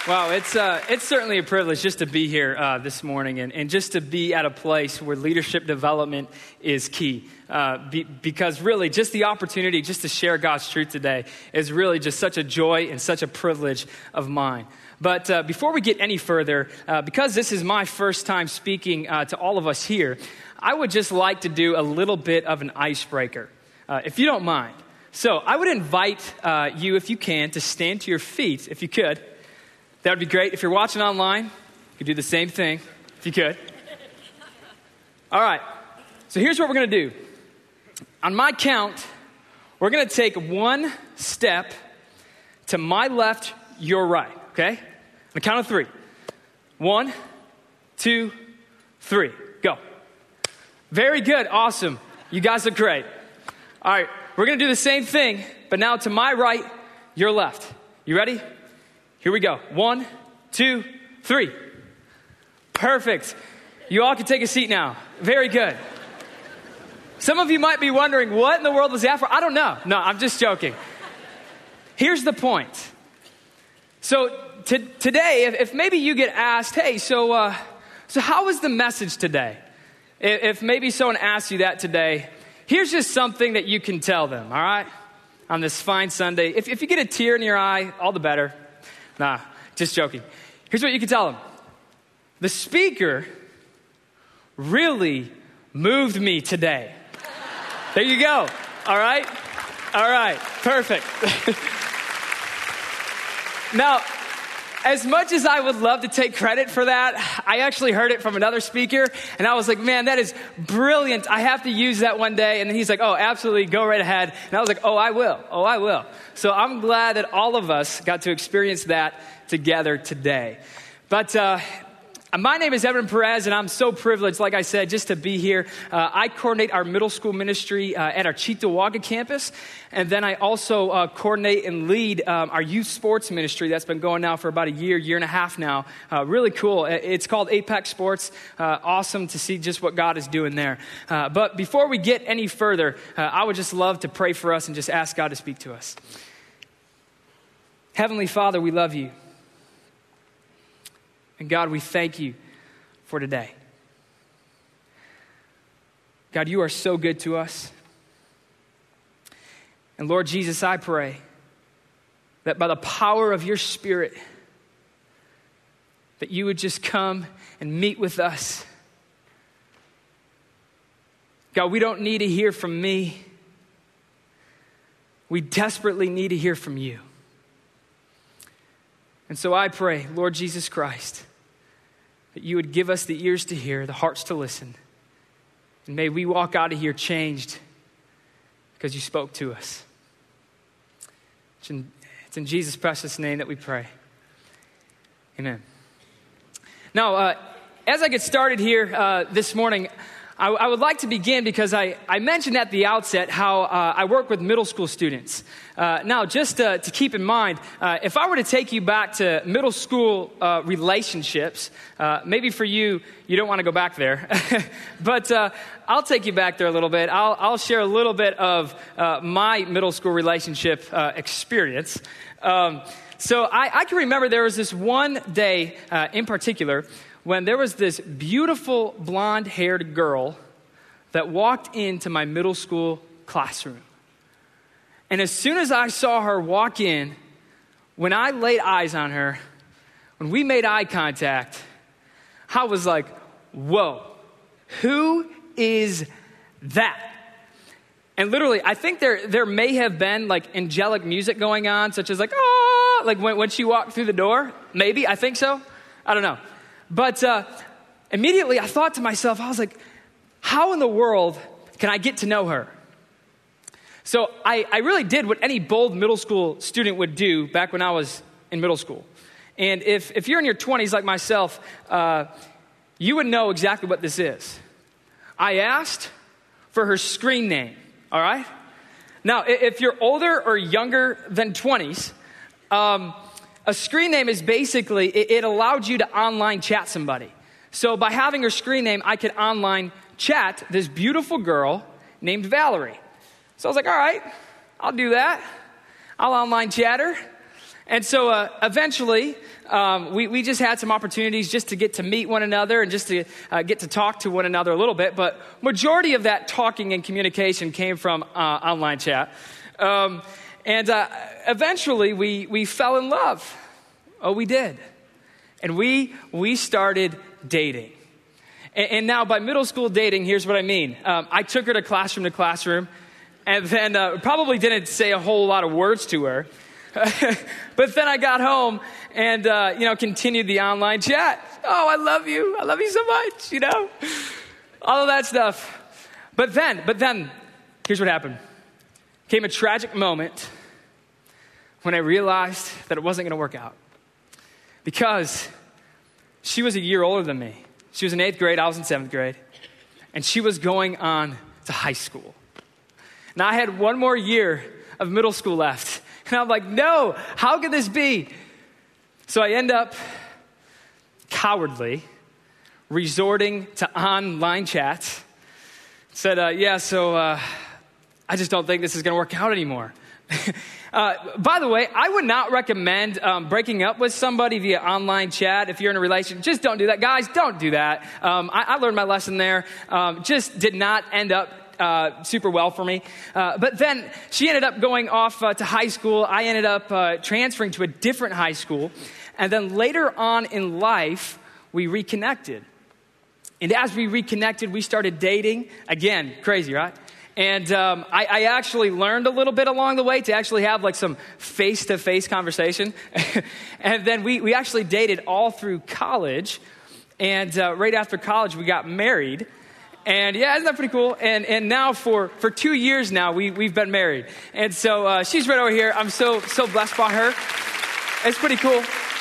Wow, it's certainly a privilege just to be here this morning and just to be at a place where leadership development is key. Because really, just the opportunity just to share God's truth today is really just such a joy and such a privilege of mine. But before we get any further, because this is my first time speaking to all of us here, I would just like to do a little bit of an icebreaker, if you don't mind. So I would invite you, if you can, to stand to your feet, if you could. That would be great. If you're watching online, you could do the same thing, if you could. All right. So here's what we're going to do. On my count, we're going to take one step to my left, your right, okay? On the count of three. 1, 2, 3. Go. Very good. Awesome. You guys are great. All right. We're going to do the same thing, but now to my right, your left. You ready? Here we go. 1, 2, 3. Perfect. You all can take a seat now. Very good. Some of you might be wondering, what in the world was that for? I don't know. No, I'm just joking. Here's the point. So today, if maybe you get asked, hey, so how was the message today? If maybe someone asks you that today, here's just something that you can tell them, all right? On this fine Sunday. If you get a tear in your eye, all the better. Nah, just joking. Here's what you can tell them. The speaker really moved me today. There you go. All right? All right. Perfect. Now, as much as I would love to take credit for that, I actually heard it from another speaker, and I was like, man, that is brilliant. I have to use that one day. And then he's like, oh, absolutely, go right ahead. And I was like, oh, I will. Oh, I will. So I'm glad that all of us got to experience that together today. But my name is Evan Perez, and I'm so privileged, like I said, just to be here. I coordinate our middle school ministry at our Cheektowaga campus, and then I also coordinate and lead our youth sports ministry that's been going now for about a year and a half now. Really cool. It's called Apex Sports. Awesome to see just what God is doing there. But before we get any further, I would just love to pray for us and just ask God to speak to us. Heavenly Father, we love you. And God, we thank you for today. God, you are so good to us. And Lord Jesus, I pray that by the power of your Spirit, that you would just come and meet with us. God, we don't need to hear from me. We desperately need to hear from you. And so I pray, Lord Jesus Christ, that you would give us the ears to hear, the hearts to listen. And may we walk out of here changed because you spoke to us. It's in Jesus' precious name that we pray. Amen. Now, as I get started here this morning, I would like to begin because I mentioned at the outset how I work with middle school students. Now, just to keep in mind, if I were to take you back to middle school relationships, maybe for you, you don't want to go back there. But I'll take you back there a little bit. I'll share a little bit of my middle school relationship experience. So I can remember there was this one day in particular when there was this beautiful blonde-haired girl that walked into my middle school classroom. And as soon as I saw her walk in, when I laid eyes on her, when we made eye contact, I was like, whoa, who is that? And literally, I think there may have been like angelic music going on, such as like, oh, like when she walked through the door. Maybe, I think so. I don't know. But immediately I thought to myself, I was like, how in the world can I get to know her? So I really did what any bold middle school student would do back when I was in middle school. And if you're in your 20s like myself, you would know exactly what this is. I asked for her screen name, all right? Now, if you're older or younger than 20s, a screen name is basically, it allowed you to online chat somebody. So by having her screen name, I could online chat this beautiful girl named Valerie. So I was like, all right, I'll do that. I'll online chat her. And so eventually, we just had some opportunities just to get to meet one another and just to get to talk to one another a little bit. But majority of that talking and communication came from online chat. Eventually, we fell in love. Oh, we did. And we started dating. And now by middle school dating, here's what I mean. I took her to classroom, and then probably didn't say a whole lot of words to her. But then I got home and, continued the online chat. Oh, I love you. I love you so much, all of that stuff. But then, here's what happened. Came a tragic moment when I realized that it wasn't going to work out. Because she was a year older than me. She was in 8th grade, I was in 7th grade. And she was going on to high school. Now I had one more year of middle school left. And I'm like, no, how could this be? So I end up cowardly resorting to online chats. Said, I just don't think this is going to work out anymore. By the way, I would not recommend breaking up with somebody via online chat if you're in a relationship. Just don't do that. Guys, don't do that. I learned my lesson there. Just did not end up super well for me. But then she ended up going off to high school. I ended up transferring to a different high school. And then later on in life, we reconnected. And as we reconnected, we started dating. Again, crazy, right? And I actually learned a little bit along the way to actually have like some face-to-face conversation. And then we actually dated all through college. And right after college, we got married. And yeah, isn't that pretty cool? And now for 2 years now, we've been married. And so she's right over here. I'm so blessed by her. It's pretty cool.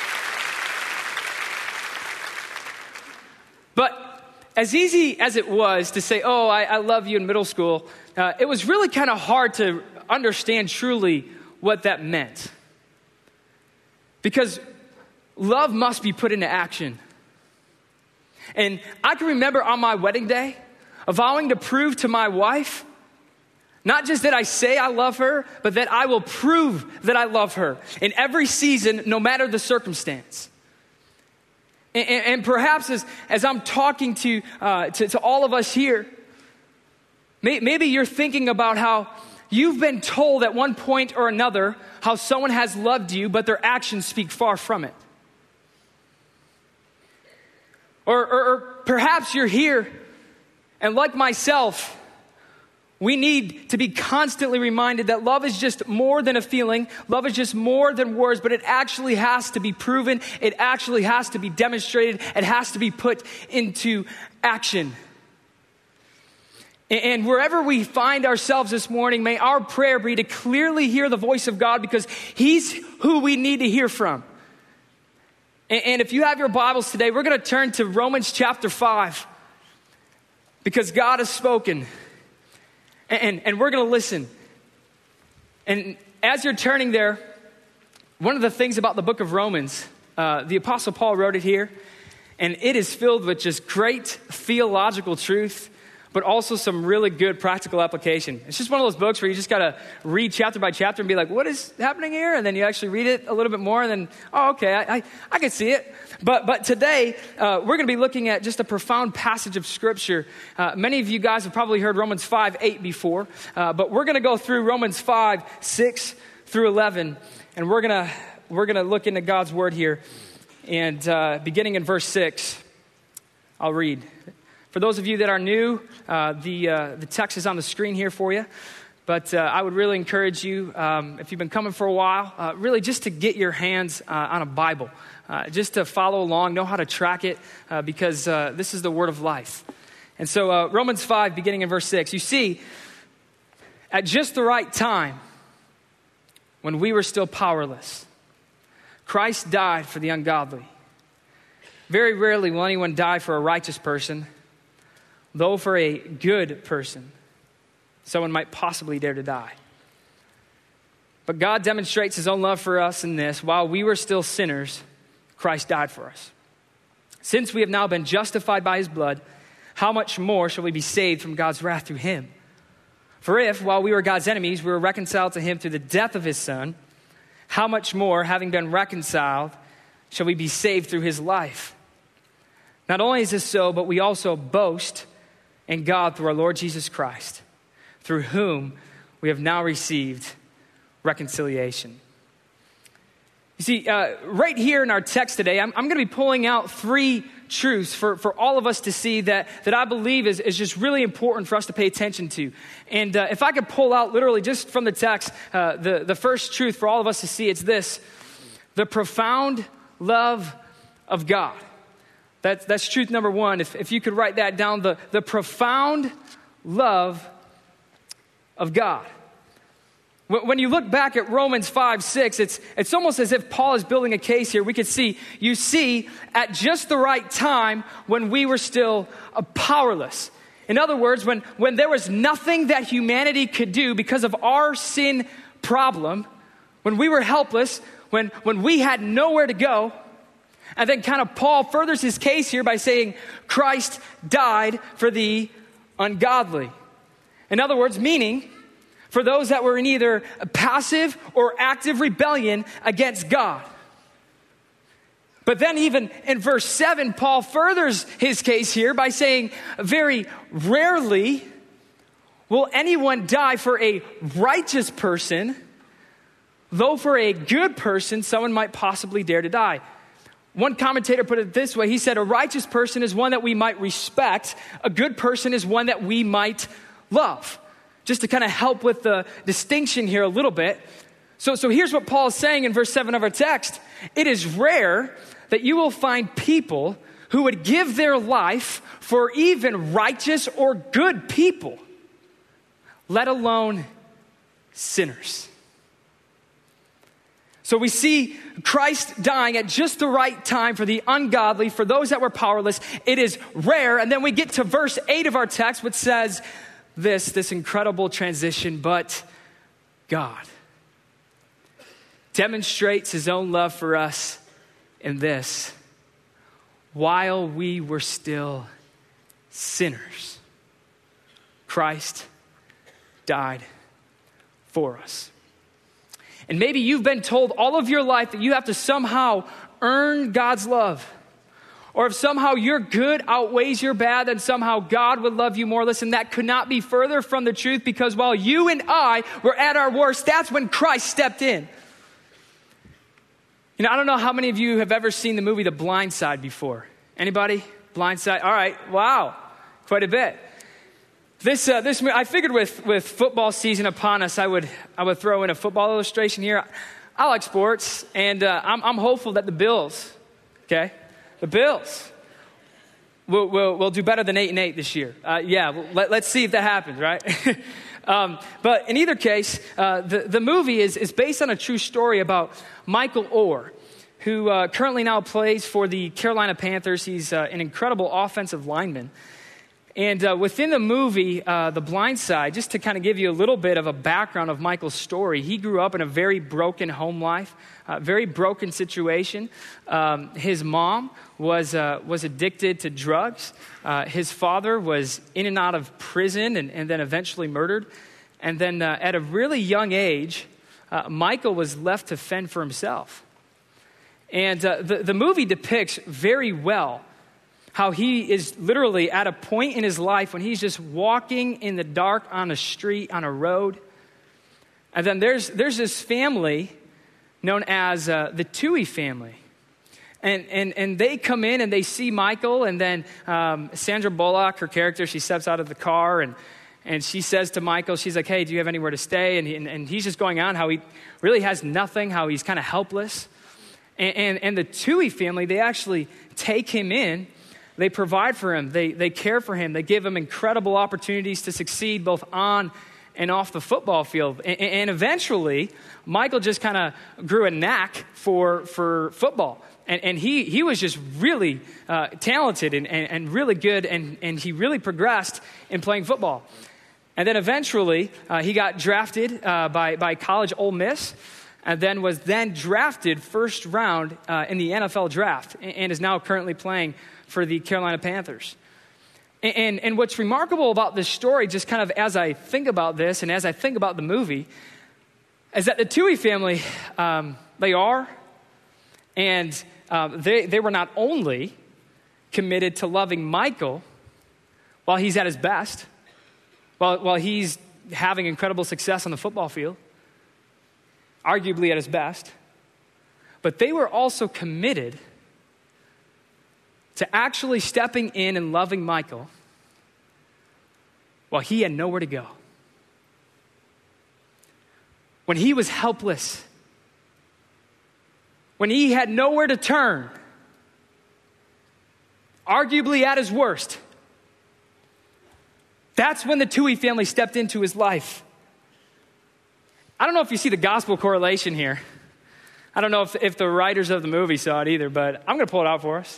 But as easy as it was to say, oh, I love you in middle school, it was really kind of hard to understand truly what that meant. Because love must be put into action. And I can remember on my wedding day, vowing to prove to my wife, not just that I say I love her, but that I will prove that I love her in every season, no matter the circumstance. And perhaps as I'm talking to all of us here, maybe you're thinking about how you've been told at one point or another how someone has loved you, but their actions speak far from it. Or perhaps you're here, and like myself, we need to be constantly reminded that love is just more than a feeling. Love is just more than words, but it actually has to be proven. It actually has to be demonstrated. It has to be put into action. And wherever we find ourselves this morning, may our prayer be to clearly hear the voice of God, because He's who we need to hear from. And if you have your Bibles today, we're going to turn to Romans chapter 5, because God has spoken. And we're going to listen. And as you're turning there, one of the things about the book of Romans, the Apostle Paul wrote it here, and it is filled with just great theological truth, but also some really good practical application. It's just one of those books where you just got to read chapter by chapter and be like, what is happening here? And then you actually read it a little bit more, and then, oh, okay, I can see it. But today, we're going to be looking at just a profound passage of Scripture. Many of you guys have probably heard Romans 5:8 before, but we're going to go through Romans 5:6 through 11, and we're going to look into God's Word here. And beginning in verse 6, I'll read. For those of you that are new, the text is on the screen here for you. But I would really encourage you, if you've been coming for a while, really just to get your hands on a Bible. Just to follow along, know how to track it, because this is the word of life. And so Romans 5, beginning in verse 6, you see, at just the right time, when we were still powerless, Christ died for the ungodly. Very rarely will anyone die for a righteous person, though for a good person, someone might possibly dare to die. But God demonstrates His own love for us in this: while we were still sinners, Christ died for us. Since we have now been justified by His blood, how much more shall we be saved from God's wrath through Him? For if, while we were God's enemies, we were reconciled to Him through the death of His Son, how much more, having been reconciled, shall we be saved through his life? Not only is this so, but we also boast in God through our Lord Jesus Christ, through whom we have now received reconciliation. You see, right here in our text today, I'm going to be pulling out three truths for all of us to see that I believe is just really important for us to pay attention to. And if I could pull out literally just from the text, the first truth for all of us to see, it's this: the profound love of God. That's truth number one. If you could write that down, the profound love of God. When you look back at Romans 5:6, it's almost as if Paul is building a case here. We could see, you see, at just the right time when we were still powerless. In other words, when there was nothing that humanity could do because of our sin problem, when we were helpless, when we had nowhere to go, and then kind of Paul furthers his case here by saying, Christ died for the ungodly. In other words, meaning, for those that were in either passive or active rebellion against God. But then even in verse 7, Paul furthers his case here by saying, very rarely will anyone die for a righteous person, though for a good person, someone might possibly dare to die. One commentator put it this way. He said, a righteous person is one that we might respect. A good person is one that we might love. Just to kind of help with the distinction here a little bit. So here's what Paul is saying in verse 7 of our text. It is rare that you will find people who would give their life for even righteous or good people, let alone sinners. So we see Christ dying at just the right time for the ungodly, for those that were powerless. It is rare. And then we get to verse 8 of our text, which says, this incredible transition, but God demonstrates his own love for us in this: while we were still sinners, Christ died for us. And maybe you've been told all of your life that you have to somehow earn God's love. Or if somehow your good outweighs your bad, then somehow God would love you more. Listen, that could not be further from the truth, because while you and I were at our worst, that's when Christ stepped in. You know, I don't know how many of you have ever seen the movie The Blind Side before. Anybody? Blind Side? All right. Wow. Quite a bit. This I figured with football season upon us, I would throw in a football illustration here. I like sports, and I'm hopeful that the Bills, okay? The Bills will do better than 8-8 this year. Let's see if that happens, right? But in either case, the movie is based on a true story about Michael Oher, who currently now plays for the Carolina Panthers. He's an incredible offensive lineman. And within the movie, The Blind Side, just to kind of give you a little bit of a background of Michael's story, he grew up in a very broken home life, very broken situation. His mom was addicted to drugs. His father was in and out of prison and then eventually murdered. And then at a really young age, Michael was left to fend for himself. And the movie depicts very well how he is literally at a point in his life when he's just walking in the dark on a street, on a road. And then there's this family known as the Toohey family. And they come in and they see Michael, and then Sandra Bullock, her character, she steps out of the car and she says to Michael, she's like, hey, do you have anywhere to stay? And he's just going on how he really has nothing, how he's kind of helpless. And the Toohey family, they actually take him in. They provide for him. They care for him. They give him incredible opportunities to succeed both on and off the football field. And eventually, Michael just kind of grew a knack for football. And he was just really talented and really good, and he really progressed in playing football. And then eventually, he got drafted by college Ole Miss, and then was drafted first round in the NFL draft, and is now currently playing for the Carolina Panthers. And what's remarkable about this story, just kind of as I think about this and as I think about the movie, is that the Toohey family, they were not only committed to loving Michael while he's at his best, while he's having incredible success on the football field, arguably at his best, but they were also committed to actually stepping in and loving Michael while he had nowhere to go. When he was helpless, when he had nowhere to turn, arguably at his worst, that's when the Toohey family stepped into his life. I don't know if you see the gospel correlation here. I don't know if the writers of the movie saw it either, but I'm going to pull it out for us.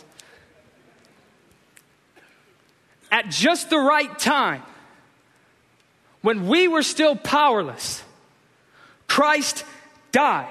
At just the right time, when we were still powerless, Christ died.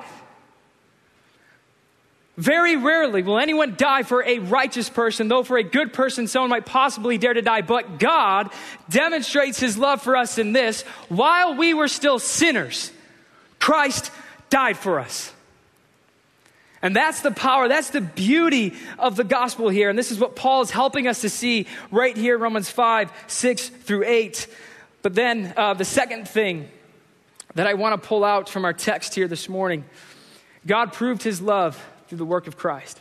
Very rarely will anyone die for a righteous person, though for a good person, someone might possibly dare to die. But God demonstrates his love for us in this: while we were still sinners, Christ died for us. And that's the power, that's the beauty of the gospel here. And this is what Paul is helping us to see right here in Romans 5, 6 through 8. But then the second thing that I want to pull out from our text here this morning, God proved his love through the work of Christ.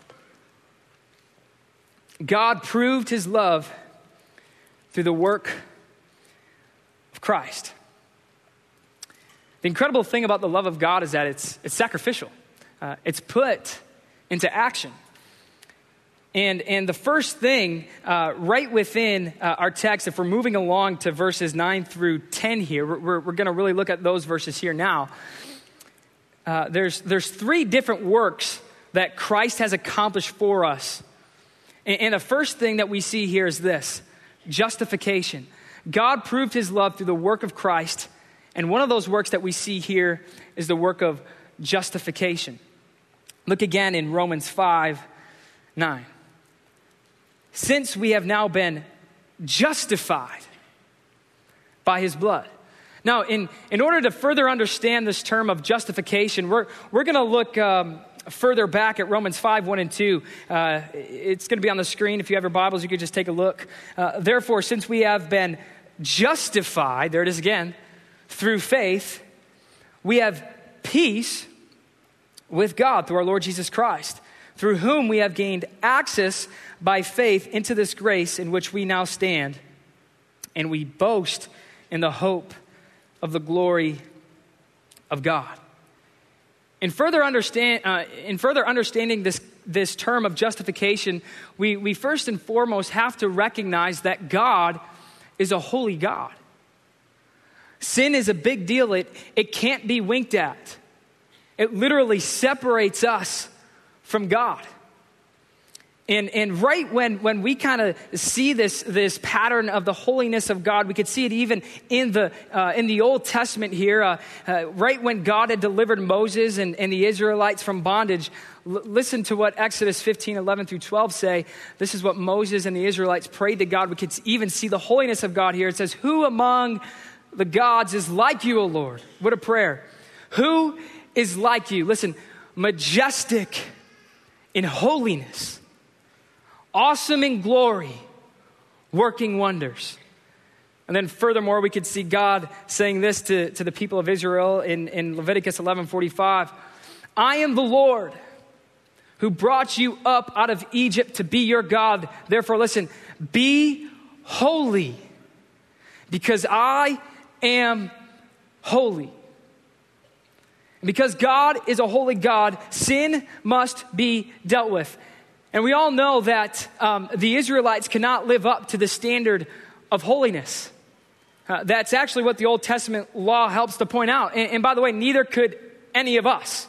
God proved his love through the work of Christ. The incredible thing about the love of God is that it's sacrificial. It's put into action. And the first thing right within our text, if we're moving along to verses 9 through 10 here, we're going to really look at those verses here now. There's three different works that Christ has accomplished for us. And the first thing that we see here is this: justification. God proved his love through the work of Christ. And one of those works that we see here is the work of justification. Look again in Romans 5, 9. Since we have now been justified by his blood. Now, in order to further understand this term of justification, we're going to look further back at Romans 5, 1 and 2. It's going to be on the screen. If you have your Bibles, you could just take a look. Therefore, since we have been justified, there it is again, through faith, we have peace with God through our Lord Jesus Christ, through whom we have gained access by faith into this grace in which we now stand, and we boast in the hope of the glory of God. In further understanding this term of justification, we first and foremost have to recognize that God is a holy God. Sin is a big deal. It can't be winked at. It literally separates us from God. And right when we kind of see this pattern of the holiness of God, we could see it even in the Old Testament here. Right when God had delivered Moses and the Israelites from bondage, listen to what Exodus 15, 11 through 12 say. This is what Moses and the Israelites prayed to God. We could even see the holiness of God here. It says, "Who among the gods is like you, O Lord?" What a prayer. Who is like you? Listen, majestic in holiness, awesome in glory, working wonders. And then furthermore, we could see God saying this to the people of Israel in Leviticus 11:45. "I am the Lord who brought you up out of Egypt to be your God. Therefore, listen, be holy, because I am holy." Because God is a holy God, sin must be dealt with. And we all know that the Israelites cannot live up to the standard of holiness. That's actually what the Old Testament law helps to point out. And by the way, neither could any of us.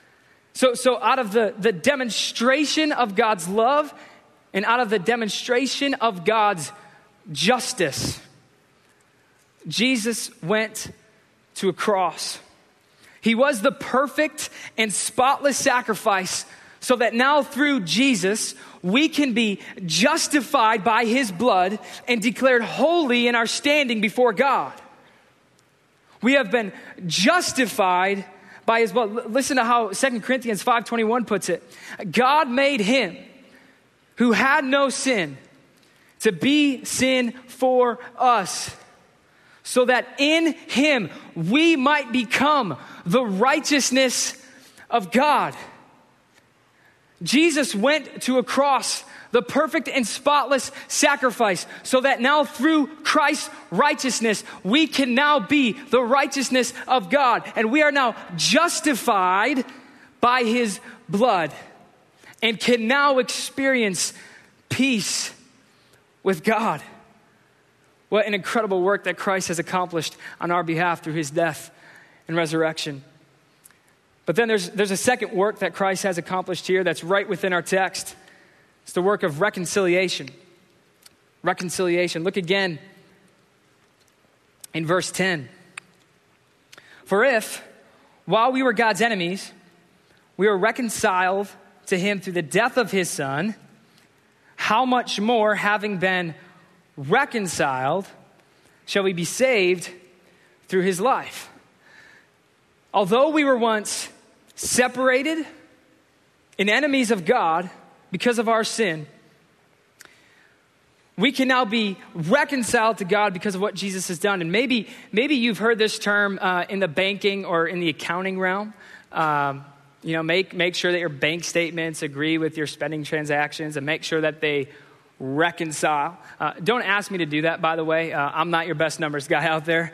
So out of the demonstration of God's love and out of the demonstration of God's justice, Jesus went to a cross. He was the perfect and spotless sacrifice, so that now through Jesus, we can be justified by his blood and declared holy in our standing before God. We have been justified by his blood. Listen to how 2 Corinthians 5:21 puts it. God made him who had no sin to be sin for us, so that in him we might become the righteousness of God. Jesus went to a cross, the perfect and spotless sacrifice, so that now through Christ's righteousness, we can now be the righteousness of God. And we are now justified by his blood and can now experience peace with God. What an incredible work that Christ has accomplished on our behalf through his death and resurrection. But then there's a second work that Christ has accomplished here that's right within our text. It's the work of reconciliation. Reconciliation. Look again in verse 10. For if, while we were God's enemies, we were reconciled to him through the death of his Son, how much more, having been reconciled, shall we be saved through his life? Although we were once separated and enemies of God because of our sin, we can now be reconciled to God because of what Jesus has done. And maybe you've heard this term in the banking or in the accounting realm. Make sure that your bank statements agree with your spending transactions and make sure that they reconcile. Don't ask me to do that, by the way. I'm not your best numbers guy out there.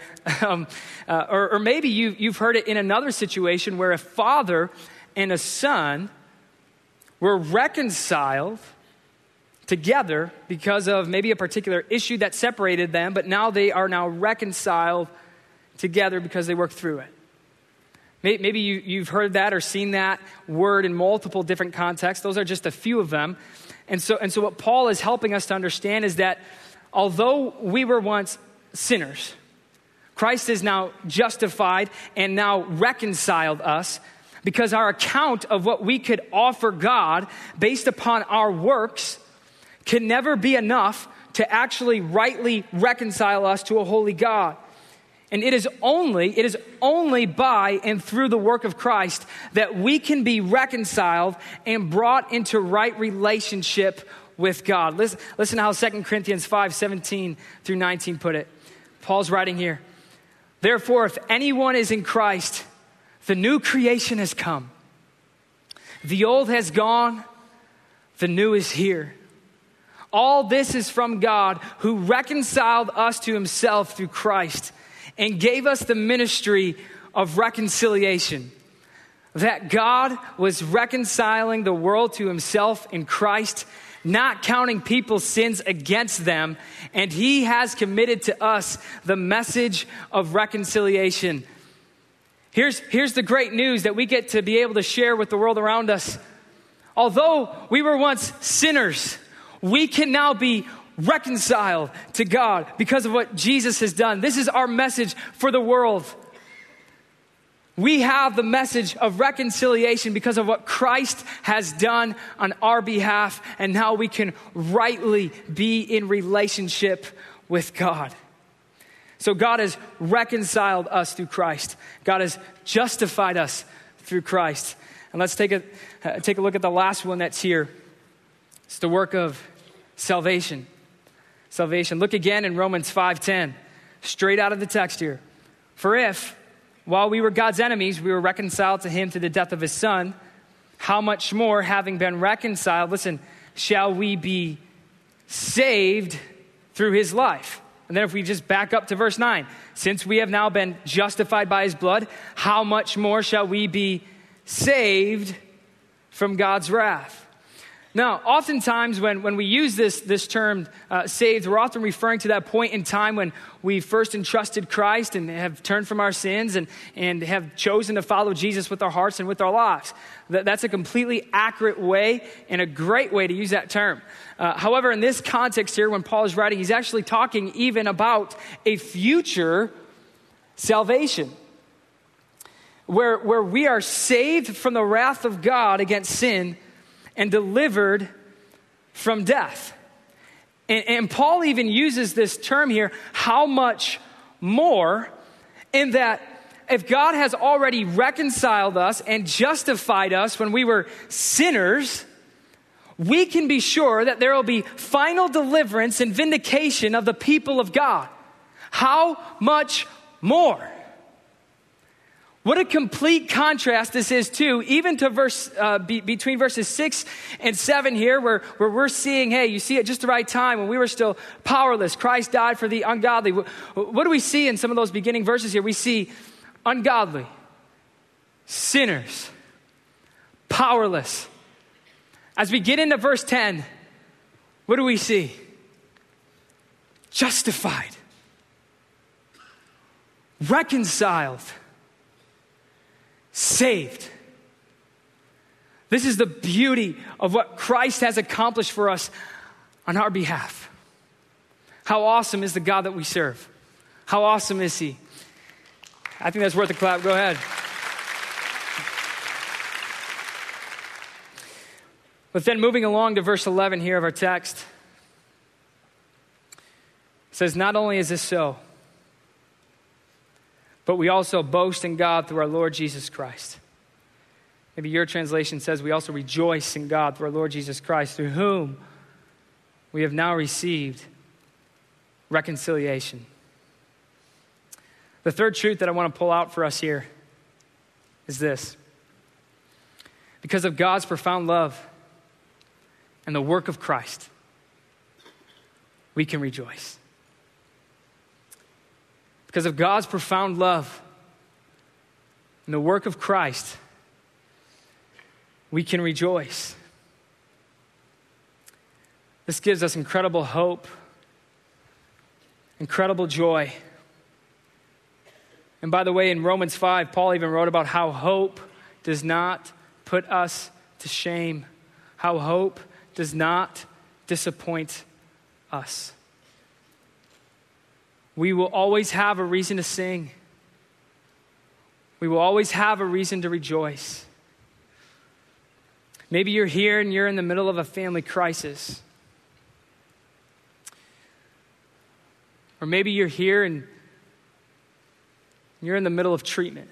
Or maybe you've heard it in another situation where a father and a son were reconciled together because of maybe a particular issue that separated them, but now they are now reconciled together because they worked through it. Maybe you've heard that or seen that word in multiple different contexts. Those are just a few of them. And so what Paul is helping us to understand is that although we were once sinners, Christ is now justified and now reconciled us because our account of what we could offer God based upon our works can never be enough to actually rightly reconcile us to a holy God. And it is only by and through the work of Christ that we can be reconciled and brought into right relationship with God. Listen how 2 Corinthians 5:17 through 19 put it. Paul's writing here. Therefore, if anyone is in Christ, the new creation has come. The old has gone, the new is here. All this is from God, who reconciled us to himself through Christ and gave us the ministry of reconciliation. That God was reconciling the world to himself in Christ, not counting people's sins against them, and he has committed to us the message of reconciliation. Here's the great news that we get to be able to share with the world around us. Although we were once sinners, we can now be reconciled to God because of what Jesus has done. This is our message for the world. We have the message of reconciliation because of what Christ has done on our behalf, and now we can rightly be in relationship with God. So God has reconciled us through Christ. God has justified us through Christ. And let's take a look at the last one that's here. It's the work of salvation. Salvation. Look again in Romans 5:10, straight out of the text here. For if, while we were God's enemies, we were reconciled to him through the death of his Son, how much more, having been reconciled, shall we be saved through his life? And then if we just back up to verse 9, since we have now been justified by his blood, how much more shall we be saved from God's wrath? Now, oftentimes when we use this term saved, we're often referring to that point in time when we first entrusted Christ and have turned from our sins and have chosen to follow Jesus with our hearts and with our lives. That's a completely accurate way and a great way to use that term. However, in this context here, when Paul is writing, he's actually talking even about a future salvation where we are saved from the wrath of God against sin and delivered from death. And Paul even uses this term here, how much more, in that if God has already reconciled us and justified us when we were sinners, we can be sure that there will be final deliverance and vindication of the people of God. How much more? What a complete contrast this is too, even to between verses 6 and 7 here, where we're seeing, hey, you see at just the right time when we were still powerless, Christ died for the ungodly. What do we see in some of those beginning verses here? We see ungodly, sinners, powerless. As we get into verse 10, what do we see? Justified, reconciled, saved. This is the beauty of what Christ has accomplished for us on our behalf. How awesome is the God that we serve? How awesome is he? I think that's worth a clap. Go ahead. But then moving along to verse 11 here of our text, it says, not only is this so, but we also boast in God through our Lord Jesus Christ. Maybe your translation says we also rejoice in God through our Lord Jesus Christ, through whom we have now received reconciliation. The third truth that I want to pull out for us here is this. Because of God's profound love and the work of Christ, we can rejoice. Because of God's profound love and the work of Christ, we can rejoice. This gives us incredible hope, incredible joy. And by the way, in Romans 5, Paul even wrote about how hope does not put us to shame, how hope does not disappoint us. We will always have a reason to sing. We will always have a reason to rejoice. Maybe you're here and you're in the middle of a family crisis. Or maybe you're here and you're in the middle of treatment.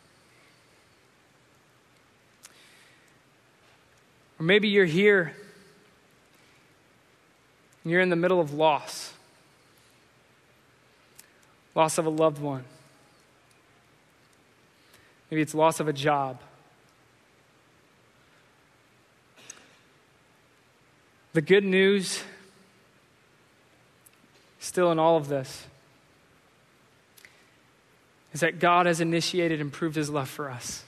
Or maybe you're here and you're in the middle of loss. Loss of a loved one. Maybe it's loss of a job. The good news, still in all of this, is that God has initiated and proved his love for us.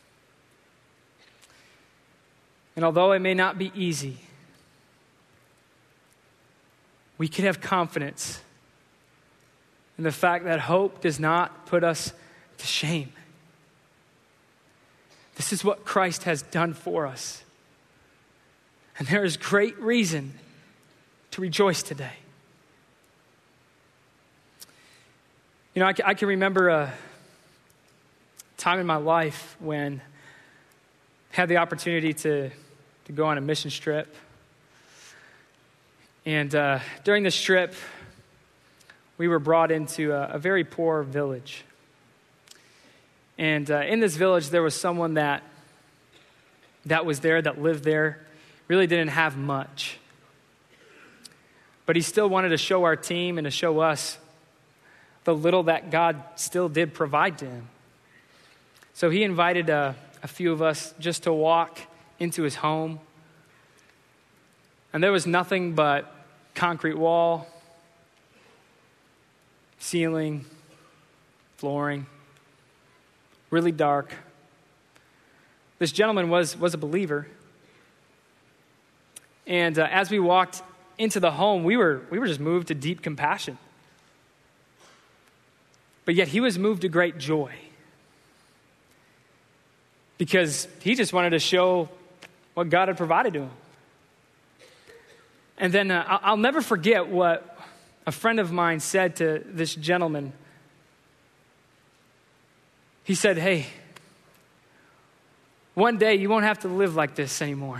And although it may not be easy, we can have confidence in the fact that hope does not put us to shame. This is what Christ has done for us. And there is great reason to rejoice today. You know, I can remember a time in my life when I had the opportunity to go on a mission trip. And during this trip, we were brought into a very poor village. And in this village, there was someone that was there, that lived there, really didn't have much. But he still wanted to show our team and to show us the little that God still did provide to him. So he invited a few of us just to walk into his home. And there was nothing but concrete wall, ceiling, flooring, really dark. This gentleman was a believer. And as we walked into the home, we were just moved to deep compassion. But yet he was moved to great joy. Because he just wanted to show what God had provided to him. And then I'll never forget what a friend of mine said to this gentleman. He said, "Hey, one day you won't have to live like this anymore."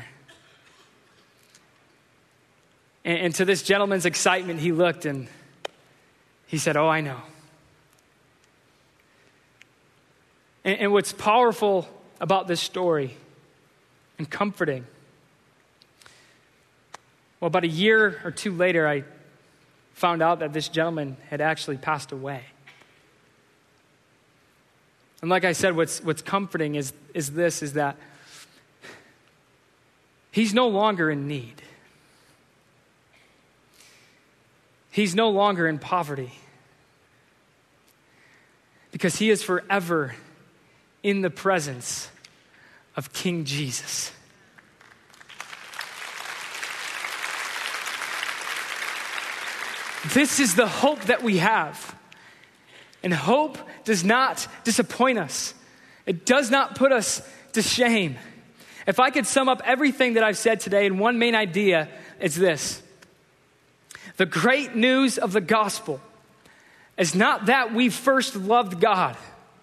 And to this gentleman's excitement, he looked and he said, "Oh, I know." And what's powerful about this story and comforting, well, about a year or two later, I found out that this gentleman had actually passed away. And like I said, what's comforting is that he's no longer in need. He's no longer in poverty, because he is forever in the presence of King Jesus. This is the hope that we have. And hope does not disappoint us. It does not put us to shame. If I could sum up everything that I've said today in one main idea, it's this. The great news of the gospel is not that we first loved God,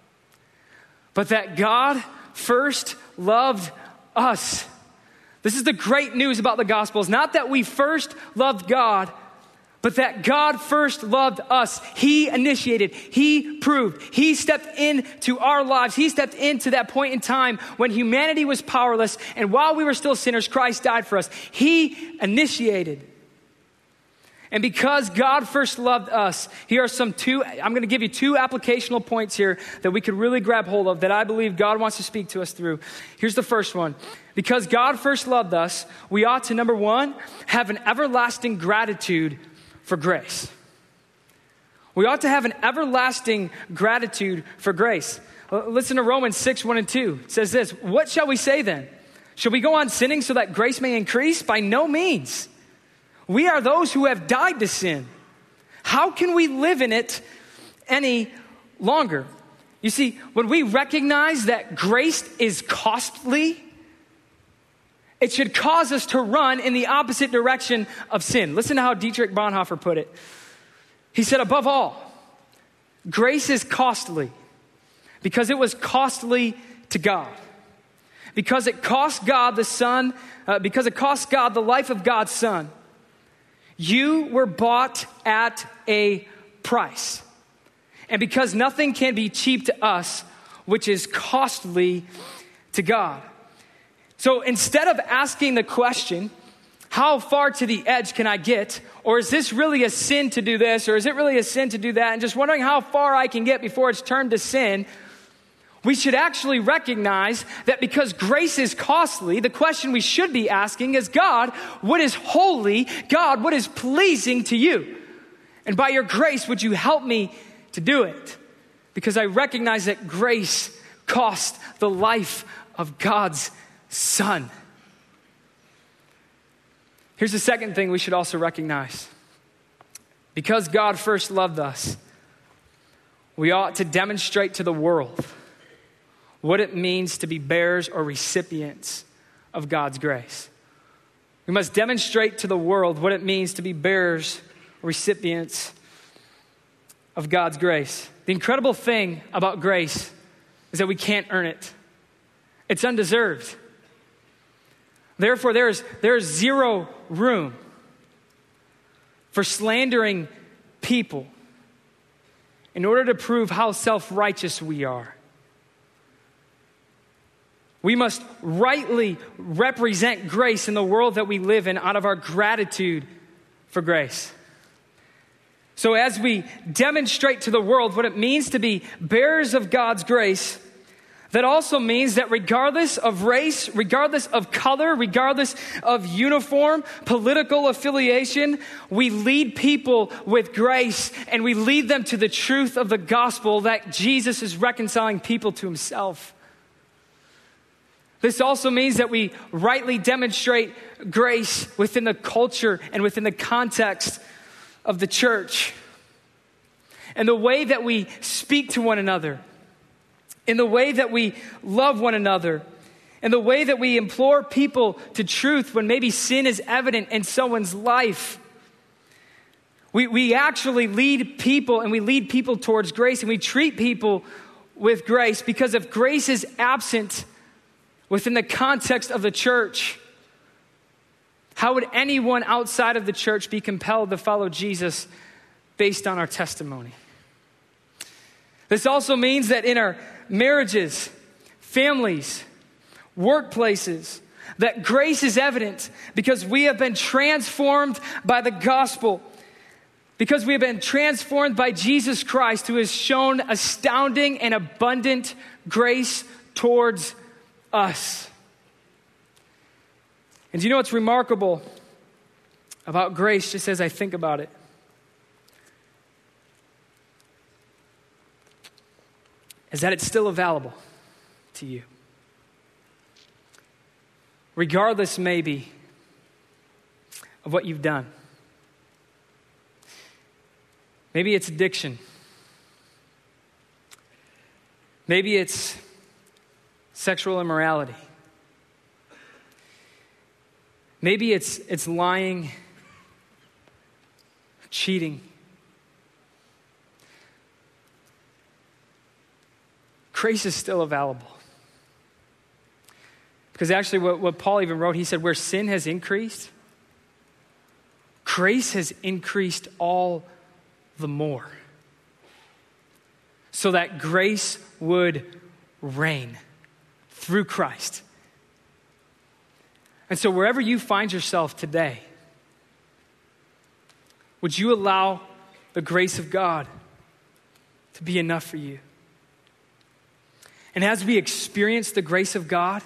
but that God first loved us. This is the great news about the gospel. It's not that we first loved God, but that God first loved us. He initiated, he proved, he stepped into our lives. He stepped into that point in time when humanity was powerless, and while we were still sinners, Christ died for us. He initiated. And because God first loved us, here are I'm going to give you two applicational points here that we could really grab hold of that I believe God wants to speak to us through. Here's the first one. Because God first loved us, we ought to, number one, have an everlasting gratitude for grace. We ought to have an everlasting gratitude for grace. Listen to Romans 6:1-2. It says this, what shall we say then? Shall we go on sinning so that grace may increase? By no means. We are those who have died to sin. How can we live in it any longer? You see, when we recognize that grace is costly, it should cause us to run in the opposite direction of sin. Listen to how Dietrich Bonhoeffer put it. He said, above all, grace is costly because it was costly to God. Because it cost God the Son, because it cost God the life of God's Son. You were bought at a price. And because nothing can be cheap to us, which is costly to God. So instead of asking the question, how far to the edge can I get? Or is this really a sin to do this? Or is it really a sin to do that? And just wondering how far I can get before it's turned to sin. We should actually recognize that because grace is costly, the question we should be asking is, God, what is holy? God, what is pleasing to you? And by your grace, would you help me to do it? Because I recognize that grace cost the life of God's Son. Here's the second thing we should also recognize. Because God first loved us, we ought to demonstrate to the world what it means to be bearers or recipients of God's grace. We must demonstrate to the world what it means to be bearers or recipients of God's grace. The incredible thing about grace is that we can't earn it. It's undeserved. Therefore, there is zero room for slandering people in order to prove how self-righteous we are. We must rightly represent grace in the world that we live in out of our gratitude for grace. So as we demonstrate to the world what it means to be bearers of God's grace, that also means that regardless of race, regardless of color, regardless of uniform, political affiliation, we lead people with grace and we lead them to the truth of the gospel that Jesus is reconciling people to himself. This also means that we rightly demonstrate grace within the culture and within the context of the church. And the way that we speak to one another, in the way that we love one another, in the way that we implore people to truth when maybe sin is evident in someone's life. We actually lead people, and we lead people towards grace, and we treat people with grace, because if grace is absent within the context of the church, how would anyone outside of the church be compelled to follow Jesus based on our testimony? This also means that in our marriages, families, workplaces, that grace is evident because we have been transformed by the gospel, because we have been transformed by Jesus Christ, who has shown astounding and abundant grace towards us. And do you know what's remarkable about grace, just as I think about it? Is that it's still available to you. Regardless, maybe, of what you've done. Maybe it's addiction. Maybe it's sexual immorality. Maybe it's lying, cheating. Grace is still available. Because actually what Paul even wrote, he said, where sin has increased, grace has increased all the more. So that grace would reign through Christ. And so wherever you find yourself today, would you allow the grace of God to be enough for you? And as we experience the grace of God,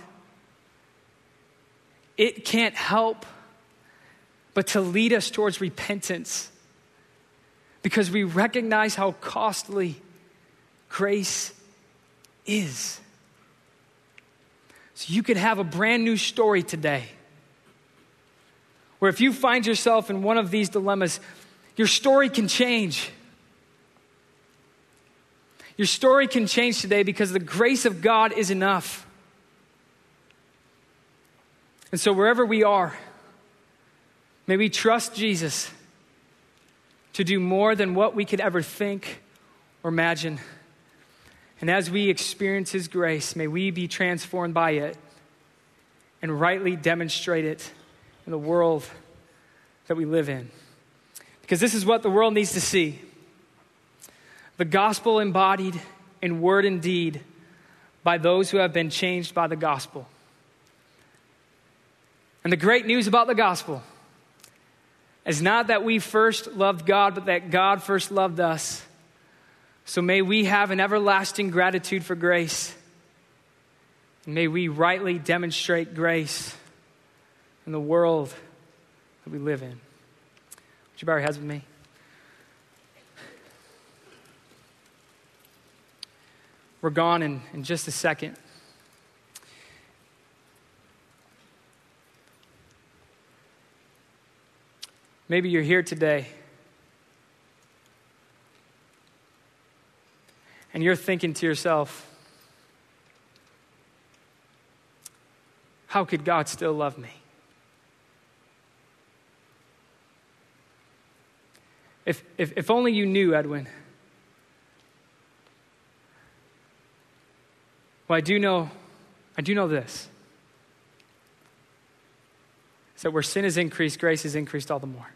it can't help but to lead us towards repentance, because we recognize how costly grace is. So you could have a brand new story today, where if you find yourself in one of these dilemmas, your story can change. Your story can change today because the grace of God is enough. And so wherever we are, may we trust Jesus to do more than what we could ever think or imagine. And as we experience his grace, may we be transformed by it and rightly demonstrate it in the world that we live in. Because this is what the world needs to see. The gospel embodied in word and deed by those who have been changed by the gospel. And the great news about the gospel is not that we first loved God, but that God first loved us. So may we have an everlasting gratitude for grace. And may we rightly demonstrate grace in the world that we live in. Would you bow your heads with me? We're gone in just a second. Maybe you're here today and you're thinking to yourself, how could God still love me? If only you knew, Edwin. Well, I do know this. It's that where sin has increased, grace has increased all the more.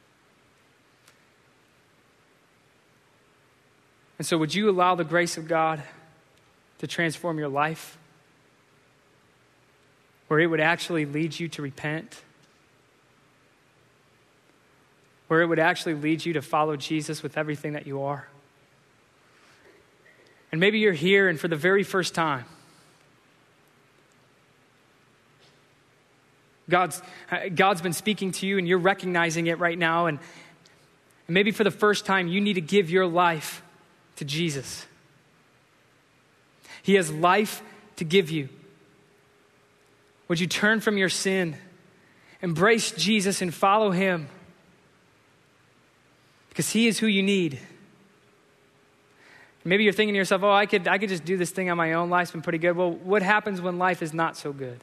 And so would you allow the grace of God to transform your life, where it would actually lead you to repent, where it would actually lead you to follow Jesus with everything that you are? And maybe you're here and for the very first time, God's been speaking to you and you're recognizing it right now. And maybe for the first time, you need to give your life to Jesus. He has life to give you. Would you turn from your sin, embrace Jesus and follow him? Because he is who you need. Maybe you're thinking to yourself, I could just do this thing on my own. Life's been pretty good. Well, what happens when life is not so good?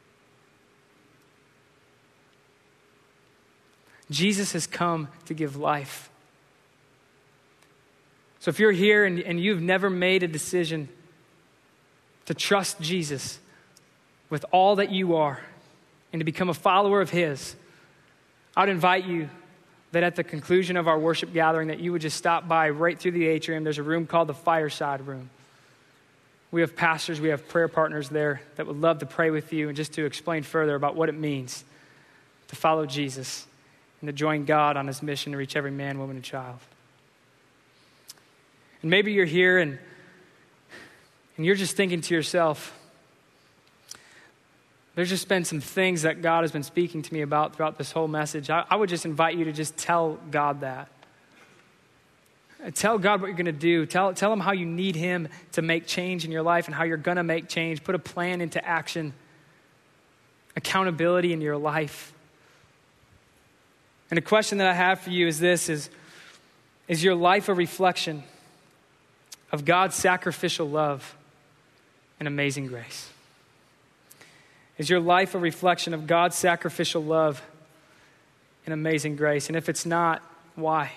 Jesus has come to give life. So if you're here and you've never made a decision to trust Jesus with all that you are and to become a follower of his, I'd invite you that at the conclusion of our worship gathering that you would just stop by right through the atrium. There's a room called the Fireside Room. We have pastors, we have prayer partners there that would love to pray with you and just to explain further about what it means to follow Jesus and to join God on his mission to reach every man, woman, and child. And maybe you're here and you're just thinking to yourself, there's just been some things that God has been speaking to me about throughout this whole message. I would just invite you to just tell God that. Tell God what you're going to do. Tell him how you need him to make change in your life and how you're going to make change. Put a plan into action. Accountability in your life. And a question that I have for you is this, is your life a reflection of God's sacrificial love and amazing grace? Is your life a reflection of God's sacrificial love and amazing grace? And if it's not, why?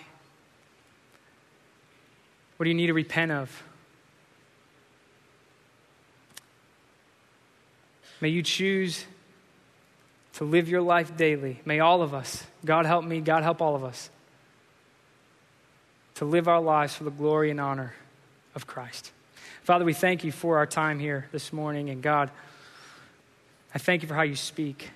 What do you need to repent of? May you choose to live your life daily. May all of us, God help me, God help all of us, to live our lives for the glory and honor of Christ. Father, we thank you for our time here this morning. And God, I thank you for how you speak.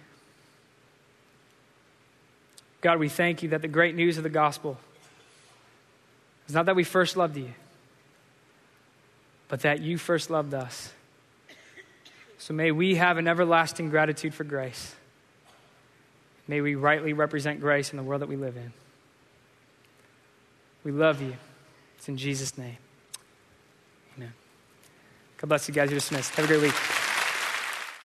God, we thank you that the great news of the gospel is not that we first loved you, but that you first loved us. So may we have an everlasting gratitude for grace. May we rightly represent grace in the world that we live in. We love you. It's in Jesus' name. Amen. God bless you guys. You're dismissed. Have a great week.